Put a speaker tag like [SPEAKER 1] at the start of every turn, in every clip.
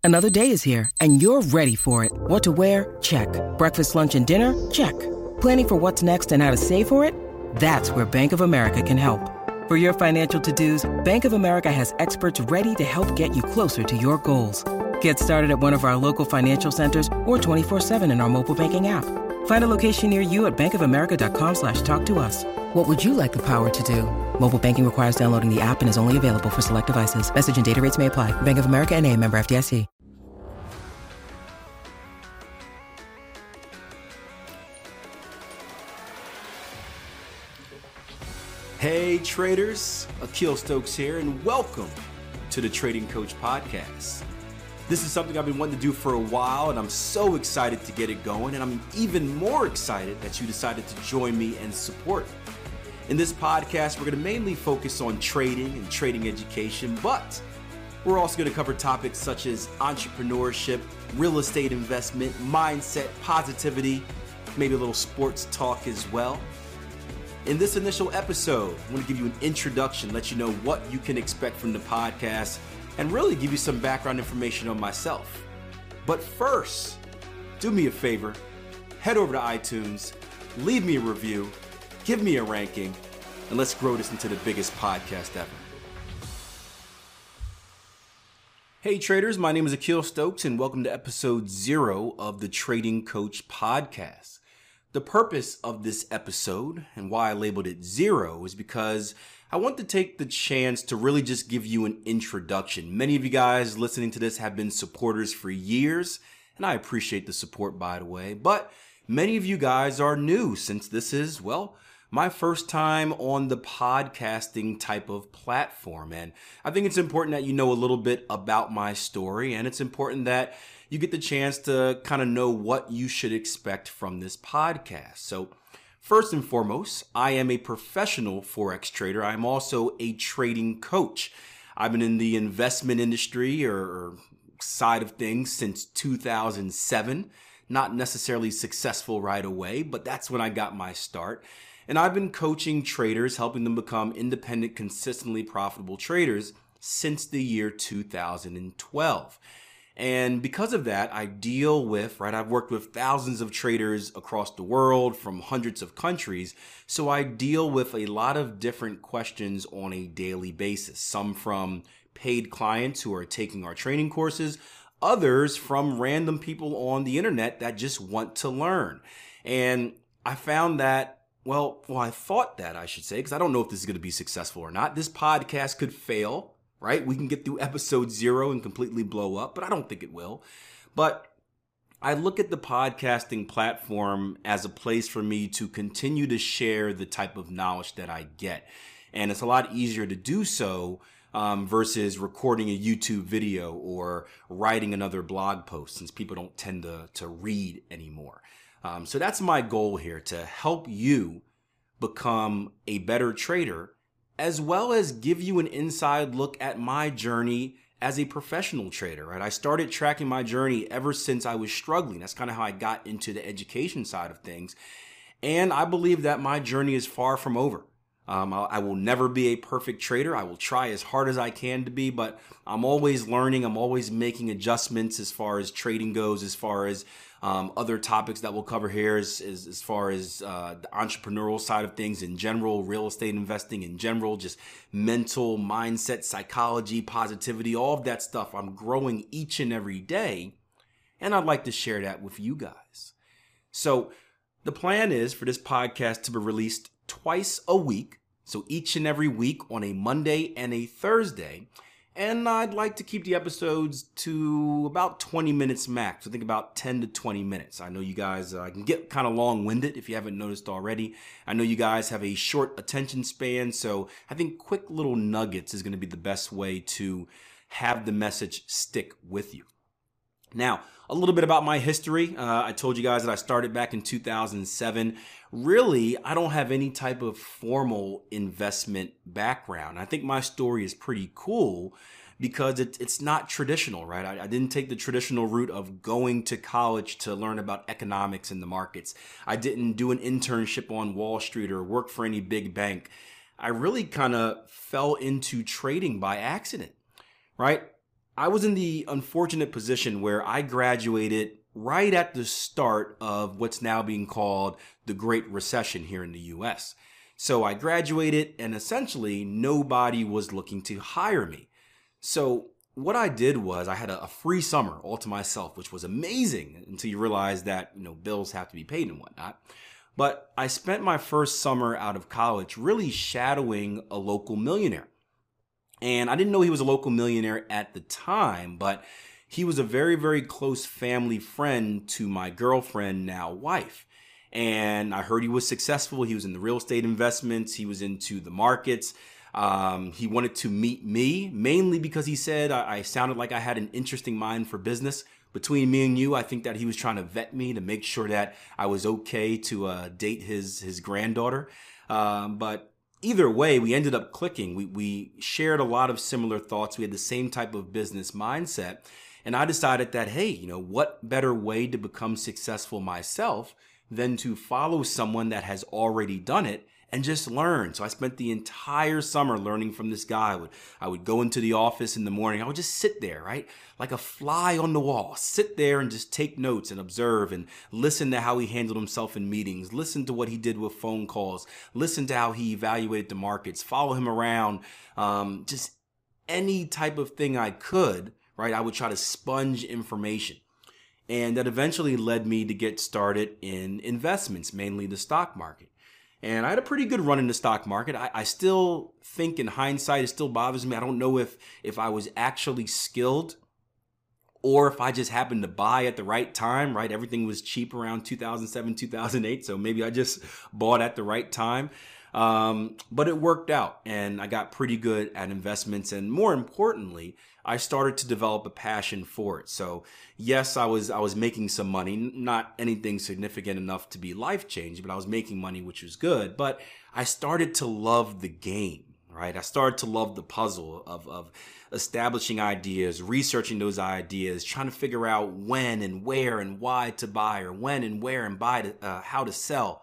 [SPEAKER 1] Another day is here, and you're ready for it. What to wear? Check. Breakfast, lunch, and dinner? Check. Planning for what's next and how to save for it? That's where Bank of America can help. For your financial to-dos, Bank of America has experts ready to help get you closer to your goals. Get started at one of our local financial centers or 24/7 in our mobile banking app. Find a location near you at bankofamerica.com/talktous. What would you like the power to do? Mobile banking requires downloading the app and is only available for select devices. Message and data rates may apply. Bank of America N.A., member FDIC.
[SPEAKER 2] Hey traders, Akil Stokes here, and welcome to the Trading Coach Podcast. This is something I've been wanting to do for a while, and I'm so excited to get it going, and I'm even more excited that you decided to join me and support. In this podcast, we're going to mainly focus on trading and trading education, but we're also going to cover topics such as entrepreneurship, real estate investment, mindset, positivity, maybe a little sports talk as well. In this initial episode, I want to give you an introduction, let you know what you can expect from the podcast, and really give you some background information on myself. But first, do me a favor, head over to iTunes, leave me a review, give me a ranking, and let's grow this into the biggest podcast ever. Hey traders, my name is Akil Stokes, and welcome to episode 0 of the Trading Coach Podcast. The purpose of this episode and why I labeled it 0 is because I want to take the chance to really just give you an introduction. Many of you guys listening to this have been supporters for years, and I appreciate the support, by the way. But many of you guys are new since this is, well, my first time on the podcasting type of platform. And I think it's important that you know a little bit about my story, and it's important that you get the chance to kind of know what you should expect from this podcast. So first and foremost, I am a professional Forex trader. I'm also a trading coach. I've been in the investment industry or side of things since 2007. Not necessarily successful right away, but that's when I got my start. And I've been coaching traders, helping them become independent, consistently profitable traders since the year 2012. And because of that, I deal with, I've worked with thousands of traders across the world from hundreds of countries. So I deal with a lot of different questions on a daily basis. Some from paid clients who are taking our training courses, others from random people on the internet that just want to learn. And I found that, I thought that I should say, because I don't know if this is going to be successful or not. This podcast could fail. Right? We can get through episode 0 and completely blow up, but I don't think it will. But I look at the podcasting platform as a place for me to continue to share the type of knowledge that I get. And it's a lot easier to do so versus recording a YouTube video or writing another blog post, since people don't tend to read anymore. So that's my goal here, to help you become a better trader, as well as give you an inside look at my journey as a professional trader, right? I started tracking my journey ever since I was struggling. That's kind of how I got into the education side of things. And I believe that my journey is far from over. I will never be a perfect trader. I will try as hard as I can to be, but I'm always learning. I'm always making adjustments as far as trading goes, as far as other topics that we'll cover here, as far as the entrepreneurial side of things in general, real estate investing in general, just mental mindset, psychology, positivity, all of that stuff. I'm growing each and every day, and I'd like to share that with you guys. So the plan is for this podcast to be released twice a week. So each and every week on a Monday and a Thursday. And I'd like to keep the episodes to about 20 minutes max. I think about 10 to 20 minutes. I know you guys can get kind of long-winded if you haven't noticed already. I know you guys have a short attention span. So I think quick little nuggets is going to be the best way to have the message stick with you. Now, a little bit about my history. I told you guys that I started back in 2007. Really, I don't have any type of formal investment background. I think my story is pretty cool because it's not traditional, right? I didn't take the traditional route of going to college to learn about economics in the markets. I didn't do an internship on Wall Street or work for any big bank. I really kind of fell into trading by accident, right? I was in the unfortunate position where I graduated right at the start of what's now being called the Great Recession here in the US. So I graduated and essentially nobody was looking to hire me. So what I did was I had a free summer all to myself, which was amazing until you realize that, bills have to be paid and whatnot. But I spent my first summer out of college really shadowing a local millionaire. And I didn't know he was a local millionaire at the time, but he was a very, very close family friend to my girlfriend, now wife. And I heard he was successful. He was in the real estate investments. He was into the markets. He wanted to meet me mainly because he said I sounded like I had an interesting mind for business. Between me and you, I think that he was trying to vet me to make sure that I was okay to date his granddaughter. But either way, we ended up clicking. We shared a lot of similar thoughts. We had the same type of business mindset. And I decided that, hey, what better way to become successful myself than to follow someone that has already done it and just learn. So I spent the entire summer learning from this guy. I would go into the office in the morning. I would just sit there, right? Like a fly on the wall, sit there and just take notes and observe and listen to how he handled himself in meetings, listen to what he did with phone calls, listen to how he evaluated the markets, follow him around, just any type of thing I could, right? I would try to sponge information. And that eventually led me to get started in investments, mainly the stock market. And I had a pretty good run in the stock market. I still think in hindsight, it still bothers me. I don't know if I was actually skilled or if I just happened to buy at the right time, right? Everything was cheap around 2007, 2008. So maybe I just bought at the right time. But it worked out and I got pretty good at investments. And more importantly, I started to develop a passion for it. So yes, I was making some money, not anything significant enough to be life-changing, but I was making money, which was good. But I started to love the game, right? I started to love the puzzle of establishing ideas, researching those ideas, trying to figure out when and where and why to buy, or when and where and how to sell.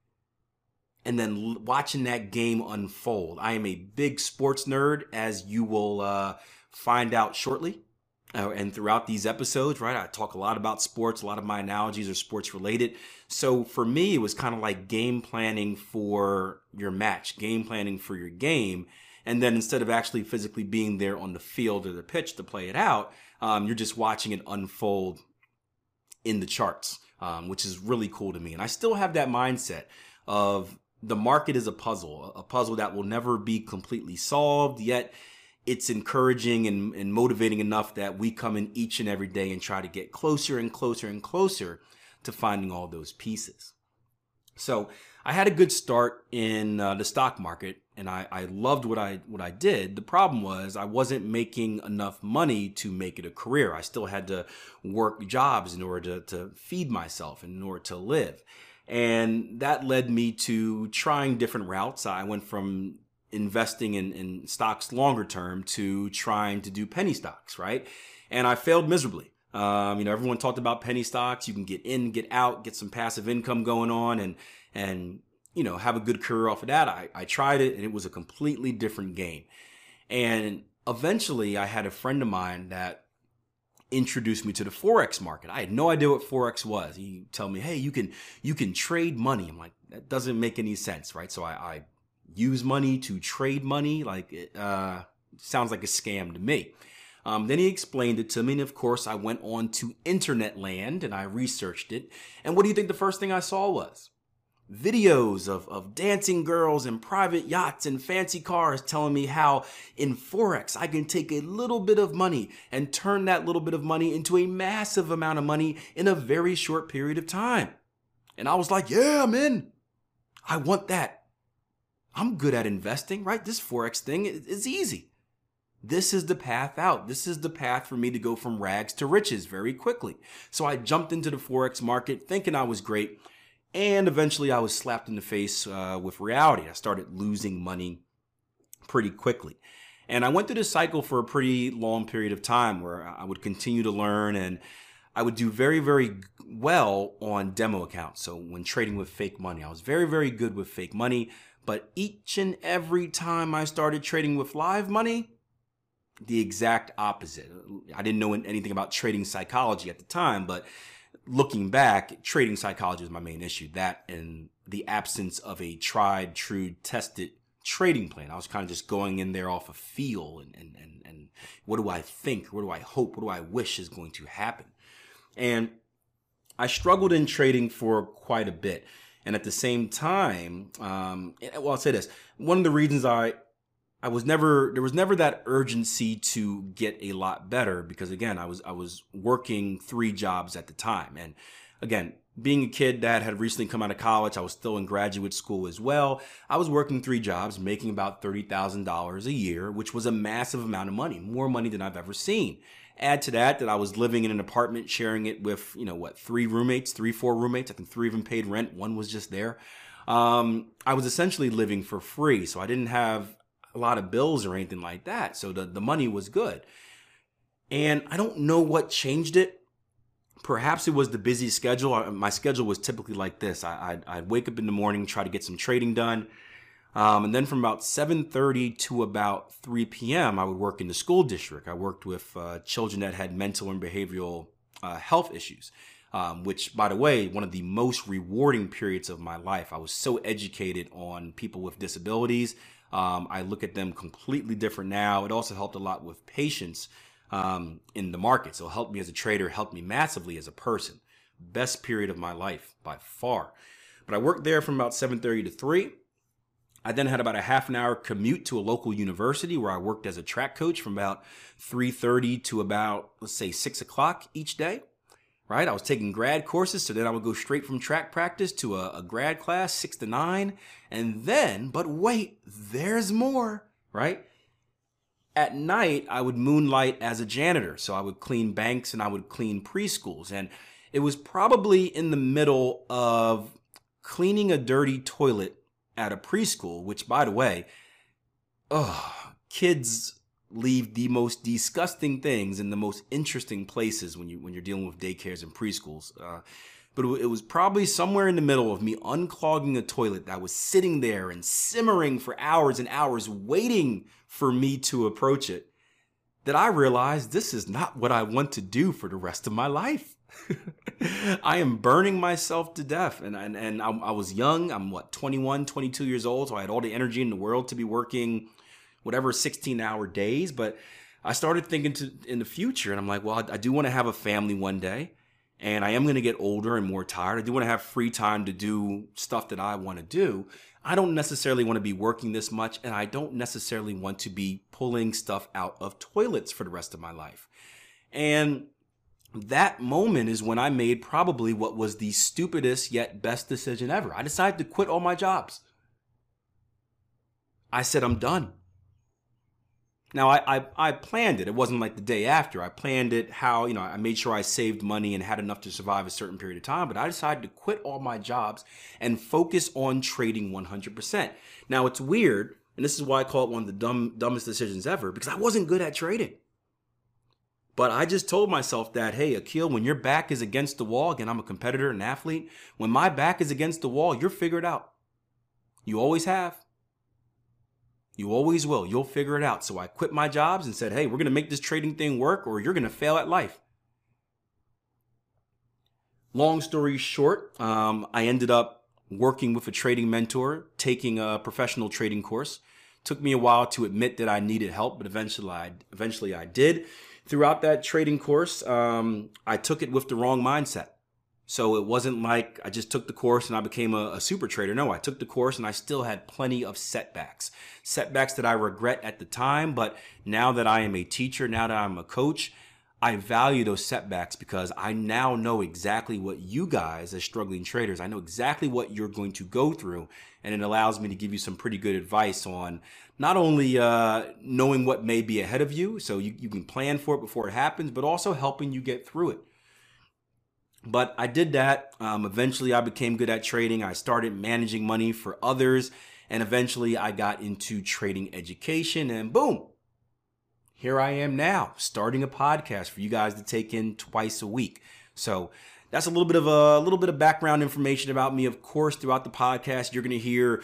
[SPEAKER 2] And then watching that game unfold. I am a big sports nerd, as you will find out shortly. And throughout these episodes, right, I talk a lot about sports. A lot of my analogies are sports related. So for me, it was kind of like game planning for your match, game planning for your game. And then instead of actually physically being there on the field or the pitch to play it out, you're just watching it unfold in the charts, which is really cool to me. And I still have that mindset of the market is a puzzle that will never be completely solved, yet it's encouraging and motivating enough that we come in each and every day and try to get closer and closer and closer to finding all those pieces. So I had a good start in the stock market and I loved what I did. The problem was I wasn't making enough money to make it a career. I still had to work jobs in order to feed myself and in order to live. And that led me to trying different routes. I went from investing in stocks longer term to trying to do penny stocks, right? And I failed miserably. Everyone talked about penny stocks. You can get in, get out, get some passive income going on and have a good career off of that. I tried it and it was a completely different game. And eventually I had a friend of mine that introduced me to the Forex market. I had no idea what Forex was. He told me, hey, you can trade money. I'm like, that doesn't make any sense, right? So I use money to trade money. Like it sounds like a scam to me. Then he explained it to me. And of course I went on to internet land and I researched it. And what do you think the first thing I saw was? Videos of dancing girls and private yachts and fancy cars telling me how in Forex I can take a little bit of money and turn that little bit of money into a massive amount of money in a very short period of time. And I was like, yeah, I'm in. I want that. I'm good at investing, right? This Forex thing is easy. This is the path out. This is the path for me to go from rags to riches very quickly. So I jumped into the Forex market thinking I was great. And eventually I was slapped in the face with reality. I started losing money pretty quickly. And I went through this cycle for a pretty long period of time where I would continue to learn and I would do very, very well on demo accounts. So when trading with fake money, I was very, very good with fake money. But each and every time I started trading with live money, the exact opposite. I didn't know anything about trading psychology at the time, but looking back, trading psychology was my main issue. That and the absence of a tried, true, tested trading plan. I was kind of just going in there off a feel and what do I think? What do I hope? What do I wish is going to happen? And I struggled in trading for quite a bit. And at the same time, I'll say this. One of the reasons there was never that urgency to get a lot better because again, I was working 3 jobs at the time. And again, being a kid that had recently come out of college, I was still in graduate school as well. I was working 3 jobs, making about $30,000 a year, which was a massive amount of money, more money than I've ever seen. Add to that I was living in an apartment, sharing it with, 4 roommates. I think 3 of them paid rent. 1 was just there. I was essentially living for free. So I didn't have a lot of bills or anything like that. So the money was good. And I don't know what changed it. Perhaps it was the busy schedule. My schedule was typically like this. I'd wake up in the morning, try to get some trading done. And then from about 7:30 to about 3 p.m., I would work in the school district. I worked with children that had mental and behavioral health issues, which, by the way, one of the most rewarding periods of my life. I was so educated on people with disabilities. I look at them completely different now. It also helped a lot with patience in the market. So it helped me as a trader, helped me massively as a person. Best period of my life by far. But I worked there from about 7:30 to 3. I then had about a half an hour commute to a local university where I worked as a track coach from about 3:30 to about, let's say, 6 o'clock each day, right? I was taking grad courses. So then I would go straight from track practice to a grad class, 6 to 9. And then, but wait, there's more, right? At night, I would moonlight as a janitor. So I would clean banks and I would clean preschools. And it was probably in the middle of cleaning a dirty toilet at a preschool, which, by the way, kids leave the most disgusting things in the most interesting places when you're dealing with daycares and preschools. But it was probably somewhere in the middle of me unclogging a toilet that was sitting there and simmering for hours and hours, waiting for me to approach it, that I realized this is not what I want to do for the rest of my life. I am burning myself to death. And I was young. I'm 21, 22 years old. So I had all the energy in the world to be working whatever 16-hour days. But I started thinking in the future. And I'm like, well, I do want to have a family one day. And I am going to get older and more tired. I do want to have free time to do stuff that I want to do. I don't necessarily want to be working this much. And I don't necessarily want to be pulling stuff out of toilets for the rest of my life. And that moment is when I made probably what was the stupidest yet best decision ever. I decided to quit all my jobs. I said, I'm done. Now, I planned it. It wasn't like the day after. I planned it how, I made sure I saved money and had enough to survive a certain period of time. But I decided to quit all my jobs and focus on trading 100%. Now, it's weird, and this is why I call it one of the dumbest decisions ever, because I wasn't good at trading. But I just told myself that, hey, Akil, when your back is against the wall, again, I'm a competitor and athlete. When my back is against the wall, you're figured out. You always have. You always will. You'll figure it out. So I quit my jobs and said, hey, we're going to make this trading thing work or you're going to fail at life. Long story short, I ended up working with a trading mentor, taking a professional trading course. Took me a while to admit that I needed help, but eventually I did. Throughout that trading course, I took it with the wrong mindset. So it wasn't like I just took the course and I became a super trader. No, I took the course and I still had plenty of setbacks. Setbacks that I regret at the time, but now that I am a teacher, now that I'm a coach, I value those setbacks because I now know exactly what you guys as struggling traders, I know exactly what you're going to go through. And it allows me to give you some pretty good advice on not only knowing what may be ahead of you, so you can plan for it before it happens, but also helping you get through it. But I did that. Eventually, I became good at trading. I started managing money for others. And eventually, I got into trading education. And boom, here I am now, starting a podcast for you guys to take in twice a week. So that's a little bit of background information about me. Of course, throughout the podcast, you're going to hear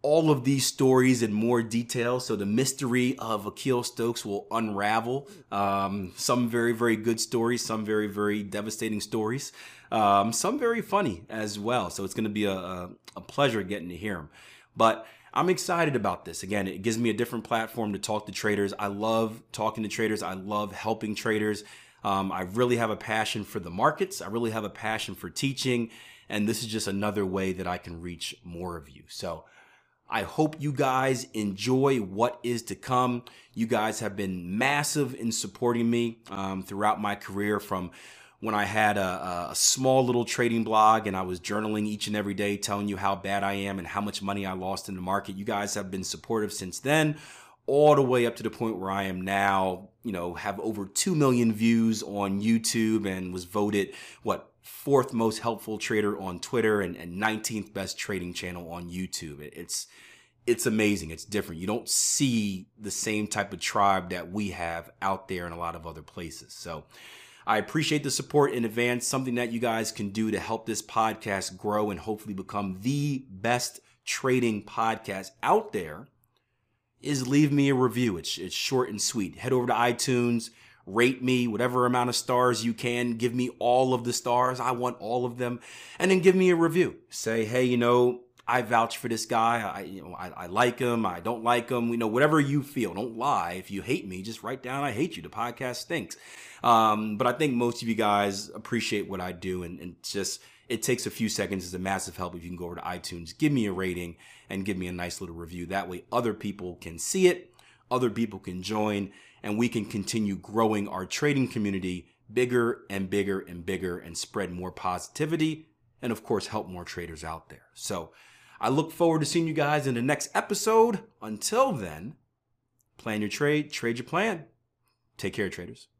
[SPEAKER 2] all of these stories in more detail. So the mystery of Akil Stokes will unravel. Some very, very good stories, some very, very devastating stories, some very funny as well. So it's going to be a pleasure getting to hear them. But I'm excited about this. Again, it gives me a different platform to talk to traders. I love talking to traders. I love helping traders. I really have a passion for the markets. I really have a passion for teaching. And this is just another way that I can reach more of you. So I hope you guys enjoy what is to come. You guys have been massive in supporting me throughout my career, from when I had a small little trading blog and I was journaling each and every day, telling you how bad I am and how much money I lost in the market. You guys have been supportive since then, all the way up to the point where I am now, have over 2 million views on YouTube and was voted, fourth most helpful trader on Twitter and 19th best trading channel on YouTube. It's amazing. It's different. You don't see the same type of tribe that we have out there in a lot of other places. So I appreciate the support in advance. Something that you guys can do to help this podcast grow and hopefully become the best trading podcast out there is leave me a review. It's short and sweet. Head over to iTunes, rate me whatever amount of stars you can. Give me all of the stars. I want all of them. And then give me a review. Say, hey, I vouch for this guy. I like him. I don't like him. Whatever you feel. Don't lie. If you hate me, just write down, I hate you. The podcast stinks. But I think most of you guys appreciate what I do. And it takes a few seconds. It's a massive help if you can go over to iTunes, give me a rating and give me a nice little review. That way other people can see it. Other people can join, and we can continue growing our trading community bigger and bigger and bigger and spread more positivity and, of course, help more traders out there. So I look forward to seeing you guys in the next episode. Until then, plan your trade, trade your plan. Take care, traders.